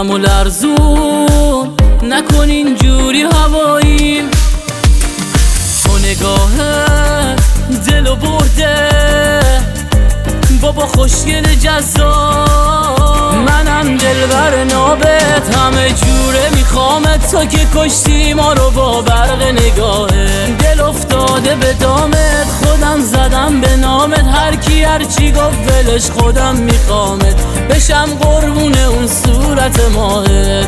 دلمو لرزون نکن اینجوری هواییم. تو نگاهت دلو برده بابا خوشگل جذاب، منم دلبر نابت همه جوره میخوامت. تا که کشتی ما رو با برق نگاهت، دل افتاده به دامت خودم زدم به نامت. هر کی هر چی گفت ولش خودم میخوامت، بشم قربون اون صورت ماهت.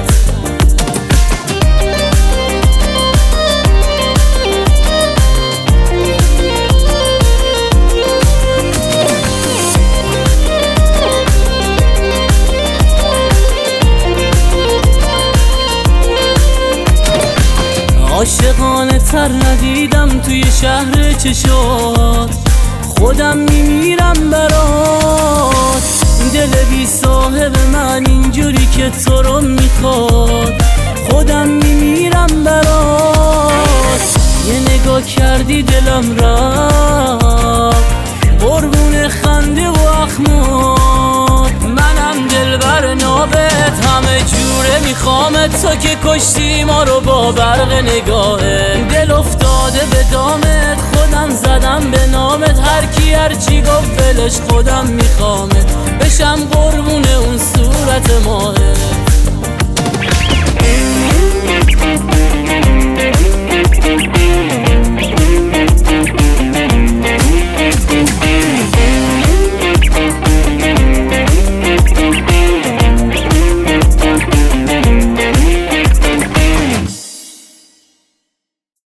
عاشقانه تر ندیدم توی شهر چشات، خودم میمیرم برات. دل بی صاحب من اینجوری که تو رو میخواد، خودم میمیرم برات. یه نگاه کردی دلم رفت قربون خنده و اخمات، منم دلبر نابت همه جوره میخوامت. تا که کشتی ما رو با برق نگاهت، دل افتاده به دامت خودم زدم به نامت. هر کی هر چی گفت ولش خودم میخوامت، بشم قربون اون صورت ماهت.